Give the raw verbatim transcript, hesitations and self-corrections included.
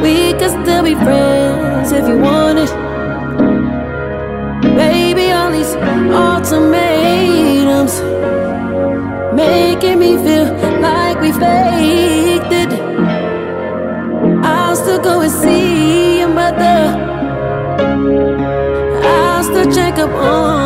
We could still be friends if you want it. Baby, all these ultimatums making me feel like we faked it. I'll still go and see your mother. I'll still check up on